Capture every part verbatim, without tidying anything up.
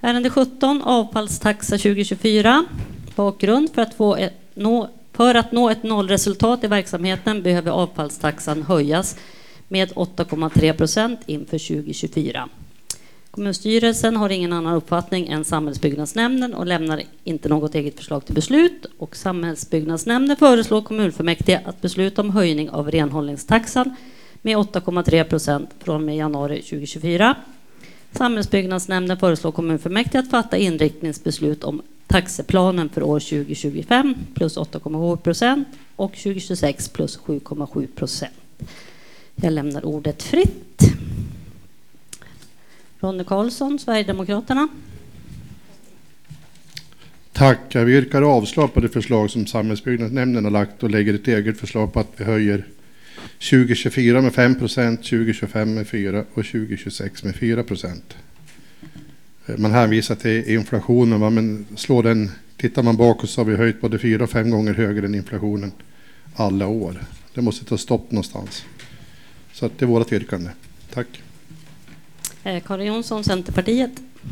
Ärende sjutton, avfallstaxa tjugo tjugofyra. Bakgrund: för att, få ett, nå, för att nå ett nollresultat i verksamheten behöver avfallstaxan höjas med åtta komma tre procent inför tjugo tjugofyra. Kommunstyrelsen har ingen annan uppfattning än Samhällsbyggnadsnämnden och lämnar inte något eget förslag till beslut. Och Samhällsbyggnadsnämnden föreslår kommunfullmäktige att besluta om höjning av renhållningstaxan med åtta komma tre procent från och med januari tjugo tjugofyra. Samhällsbyggnadsnämnden föreslår kommunfullmäktige att fatta inriktningsbeslut om taxeplanen för år tjugo tjugofem plus åtta komma sju procent och tjugo tjugosex plus sju komma sju procent. Jag lämnar ordet fritt. Ronny Karlsson, Sverigedemokraterna. Tack. Jag yrkar avslag på det förslag som Samhällsbyggnadsnämnden har lagt och lägger ett eget förslag på att vi höjer tjugo tjugofyra med fem procent, tjugo tjugofem med fyra procent och tjugo tjugosex med fyra procent. Man hänvisar till inflationen, men slår den, tittar man bakåt så har vi höjt både fyra och fem gånger högre än inflationen alla år. Det måste ta stopp någonstans. Så att det är vårt yrkande. Tack. Karin Jonsson, Centerpartiet.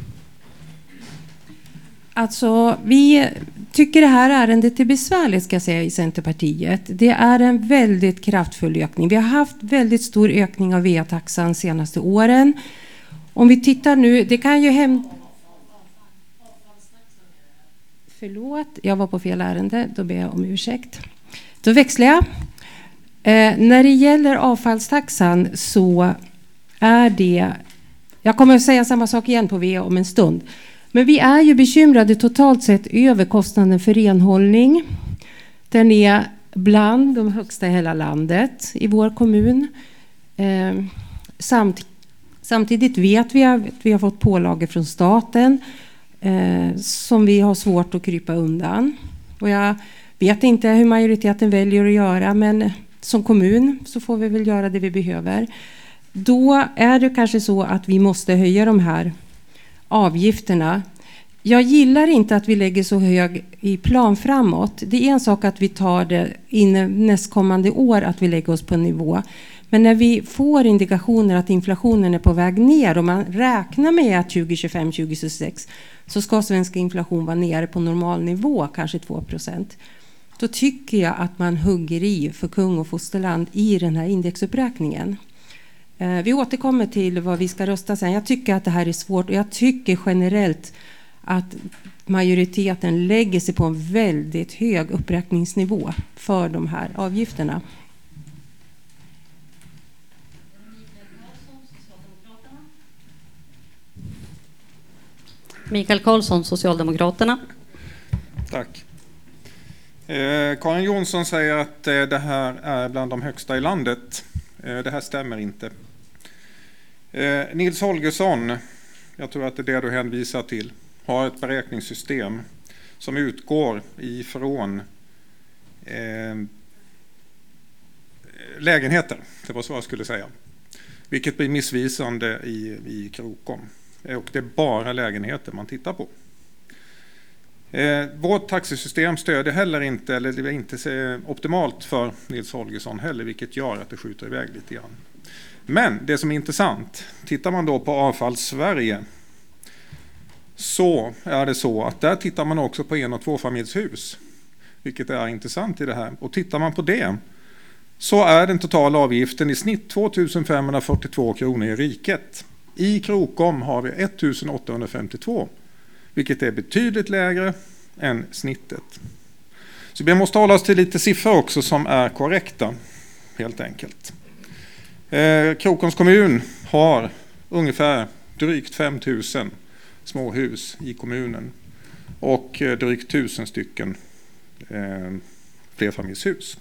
Alltså, vi tycker det här ärendet är besvärligt, ska jag säga, i Centerpartiet. Det är en väldigt kraftfull ökning. Vi har haft väldigt stor ökning av V A-taxan de senaste åren. Om vi tittar nu, det kan ju hem... Förlåt, jag var på fel ärende. Då ber jag om ursäkt. Då växlar jag. Eh, när det gäller avfallstaxan så är det... Jag kommer att säga samma sak igen på V A om en stund. Men vi är ju bekymrade totalt sett över kostnaden för renhållning. Den är bland de högsta i hela landet i vår kommun. Eh, samt, samtidigt vet vi att vi har fått pålagor från staten eh, som vi har svårt att krypa undan. Och jag vet inte hur majoriteten väljer att göra, men som kommun så får vi väl göra det vi behöver. Då är det kanske så att vi måste höja de här avgifterna. Jag gillar inte att vi lägger så hög i plan framåt. Det är en sak att vi tar det in nästkommande år, att vi lägger oss på en nivå. Men när vi får indikationer att inflationen är på väg ner och man räknar med att tjugo tjugofem tjugo tjugosex så ska svenska inflation vara nere på normal nivå, kanske två procent. Då tycker jag att man hugger i för kung och fosterland i den här indexuppräkningen. Vi återkommer till vad vi ska rösta sen. Jag tycker att det här är svårt och jag tycker generellt att majoriteten lägger sig på en väldigt hög uppräkningsnivå för de här avgifterna. Mikael Karlsson, Socialdemokraterna. Tack. Eh, Karin Jonsson säger att eh, det här är bland de högsta i landet. Eh, det här stämmer inte. Eh, Nils Holgersson, jag tror att det är det du hänvisar till, har ett beräkningssystem som utgår ifrån eh, lägenheter. Det var så jag skulle säga. Vilket blir missvisande i, i Krokom. Och det är bara lägenheter man tittar på. Eh, vårt taxisystem stöder heller inte, eller det är inte optimalt för Nils Holgersson heller, vilket gör att det skjuter iväg lite grann. Men det som är intressant, tittar man då på Avfalls Sverige så är det så att där tittar man också på en- och tvåfamiljshus, vilket är intressant i det här. Och tittar man på det så är den totala avgiften i snitt två tusen femhundrafyrtiotvå kronor i riket. I Krokom har vi ett tusen åttahundrafemtiotvå, vilket är betydligt lägre än snittet. Så vi måste hålla oss till lite siffror också som är korrekta, helt enkelt. Eh, Krokoms kommun har ungefär drygt fem tusen småhus i kommunen och eh, drygt tusen stycken eh, flerfamiljshus.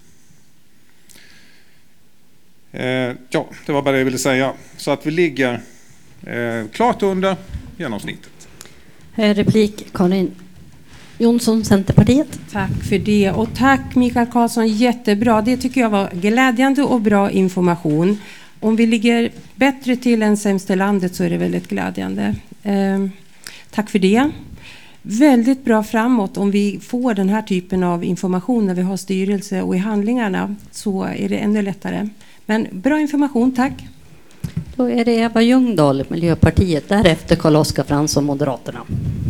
Eh, ja, det var bara det jag ville säga. Så att vi ligger eh, klart under genomsnittet. Replik, Karin Jonsson, Centerpartiet. Tack för det. Och tack Mikael Karlsson, jättebra. Det tycker jag var glädjande och bra information. Om vi ligger bättre till än sämst i landet så är det väldigt glädjande. Eh, tack för det. Väldigt bra framåt om vi får den här typen av information när vi har styrelse och i handlingarna, så är det ännu lättare. Men bra information, tack. Då är det Eva Ljungdahl, Miljöpartiet, därefter Carl-Oskar Fransson, Moderaterna.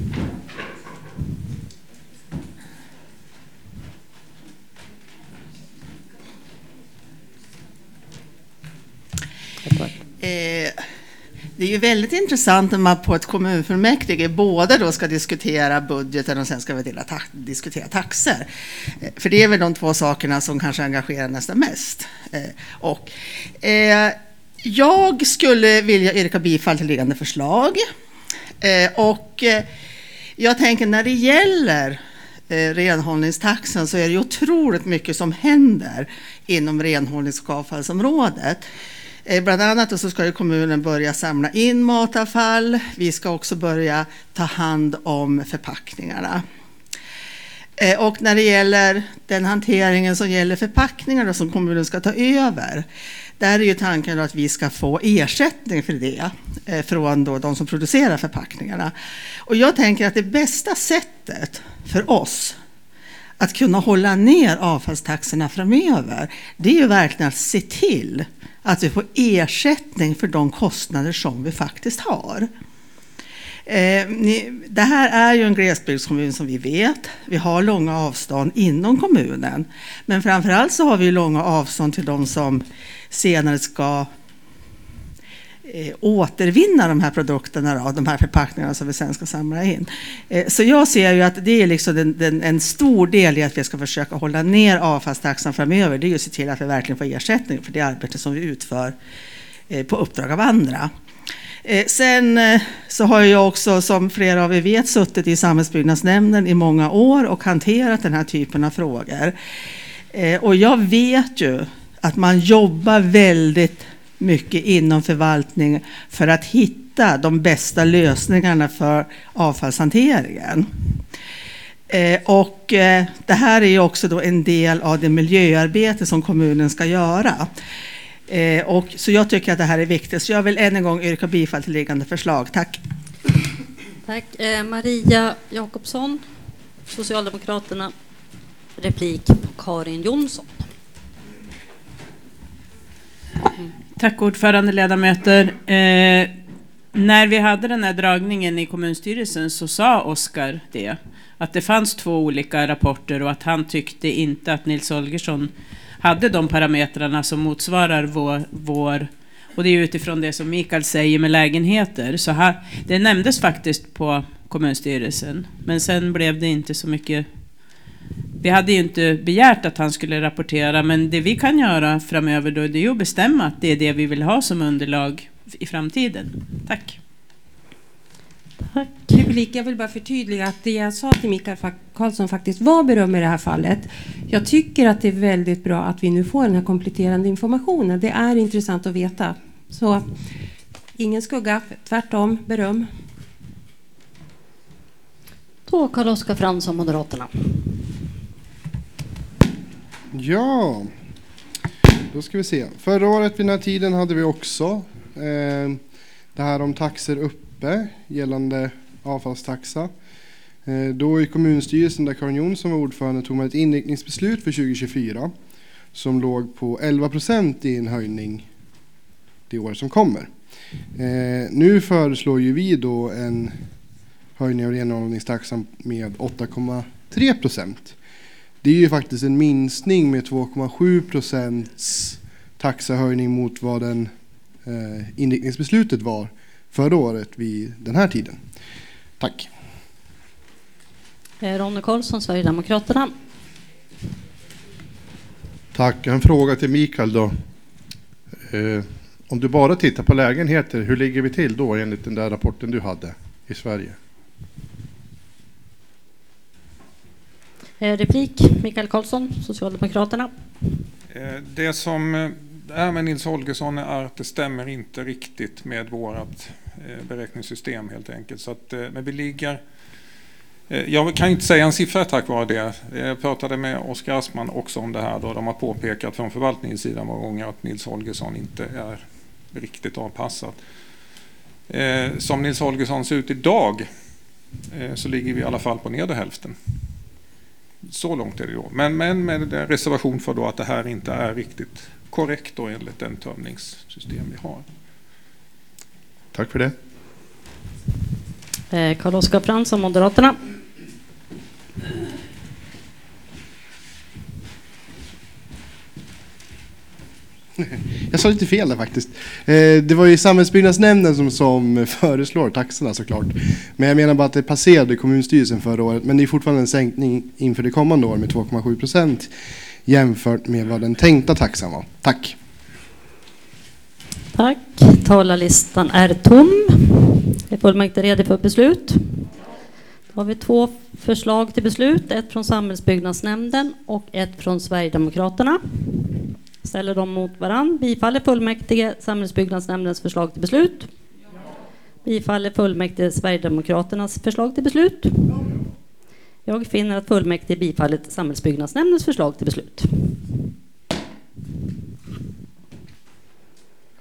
Eh, det är ju väldigt intressant när man på ett kommunfullmäktige både då ska diskutera budgeten och sen ska vi dela ta- diskutera taxer. Eh, för det är väl de två sakerna som kanske engagerar nästan mest. Eh, och, eh, jag skulle vilja yrka bifall till liggande förslag. Eh, och eh, jag tänker när det gäller eh, renhållningstaxen så är det ju otroligt mycket som händer inom renhållnings- och avfallsområdet. Bland annat så ska ju kommunen börja samla in matavfall. Vi ska också börja ta hand om förpackningarna. Och när det gäller den hanteringen som gäller förpackningar som kommunen ska ta över, där är ju tanken att vi ska få ersättning för det från då de som producerar förpackningarna. Och jag tänker att det bästa sättet för oss att kunna hålla ner avfallstaxorna framöver, det är ju verkligen att se till att vi får ersättning för de kostnader som vi faktiskt har. Eh, ni, det här är ju en glesbygdskommun som vi vet. Vi har långa avstånd inom kommunen. Men framförallt så har vi långa avstånd till de som senare ska eh, återvinna de här produkterna, då, de här förpackningarna som vi sen ska samla in. Eh, så jag ser ju att det är liksom den, den, en stor del i att vi ska försöka hålla ner avfallstaxan framöver. Det är ju att se till att vi verkligen får ersättning för det arbete som vi utför eh, på uppdrag av andra. Eh, sen eh, så har jag också, som flera av er vet, suttit i samhällsbyggnadsnämnden i många år och hanterat den här typen av frågor. Eh, och jag vet ju att man jobbar väldigt mycket inom förvaltning för att hitta de bästa lösningarna för avfallshanteringen. Eh, och eh, det här är ju också då en del av det miljöarbete som kommunen ska göra. Eh, och, så jag tycker att det här är viktigt. Så jag vill än en gång yrka bifall till liggande förslag. Tack. Tack. Eh, Maria Jakobsson, Socialdemokraterna. Replik på Karin Jonsson. Mm. Tack ordförande, ledamöter. Eh, när vi hade den här dragningen i kommunstyrelsen så sa Oskar det. Att det fanns två olika rapporter och att han tyckte inte att Nils Holgersson hade de parametrarna som motsvarar vår, vår och det är utifrån det som Mikael säger med lägenheter. Så här, det nämndes faktiskt på kommunstyrelsen, men sen blev det inte så mycket. Vi hade ju inte begärt att han skulle rapportera, men det vi kan göra framöver då, det är ju att bestämma att det är det vi vill ha som underlag i framtiden. Tack. Tack. Jag vill bara förtydliga att det jag sa till Mikael Karlsson faktiskt var beröm i det här fallet. Jag tycker att det är väldigt bra att vi nu får den här kompletterande informationen. Det är intressant att veta. Så ingen skugga, tvärtom, beröm. Då Carl-Oskar Fransson, Moderaterna. Ja, då ska vi se. Förra året vid den här tiden hade vi också eh, det här om taxer uppe gällande avfallstaxa. Eh, då i kommunstyrelsen där Karin Jonsson var ordförande tog man ett inriktningsbeslut för tjugo tjugofyra som låg på elva procent i en höjning det år som kommer. Eh, nu föreslår ju vi då en höjning av renhållningstaxan med åtta komma tre procent. Det är ju faktiskt en minskning med två komma sju procents taxahöjning mot vad den eh, inriktningsbeslutet var förra året vid den här tiden. Tack. Ronny Karlsson, Sverigedemokraterna. Tack. En fråga till Mikael då. Eh, om du bara tittar på lägenheter, hur ligger vi till då enligt den där rapporten du hade i Sverige? Eh, replik, Mikael Karlsson, Socialdemokraterna. Eh, det som är med Nils Holgersson är att det stämmer inte riktigt med vårt eh, beräkningssystem helt enkelt. Så att, eh, men vi ligger... Eh, jag kan inte säga en siffra tack vare det. Jag pratade med Oskar Aspman också om det här då. De har påpekat från förvaltningens sida många gånger att Nils Holgersson inte är riktigt avpassad. Eh, som Nils Holgersson ser ut idag eh, så ligger vi i alla fall på nedre hälften. Så långt är det då. Men, men med reservation för då att det här inte är riktigt korrekt då enligt den tömningssystem vi har. Tack för det. Eh, Carl-Oskar Fransson, Moderaterna. Jag sa lite fel där faktiskt. Eh, det var ju samhällsbyggnadsnämnden som, som föreslår taxorna såklart. Men jag menar bara att det passerade kommunstyrelsen förra året. Men det är fortfarande en sänkning inför det kommande år med två komma sju procent jämfört med vad den tänkta taxan var. Tack. Tack. Talarlistan är tom. Är fullmäktige redo för beslut? Då har vi två förslag till beslut. Ett från samhällsbyggnadsnämnden och ett från Sverigedemokraterna. Ställer dem mot varann. Bifaller fullmäktige samhällsbyggnadsnämndens förslag till beslut? Bifaller fullmäktige Sverigedemokraternas förslag till beslut? Jag finner att fullmäktige bifallit samhällsbyggnadsnämndens förslag till beslut.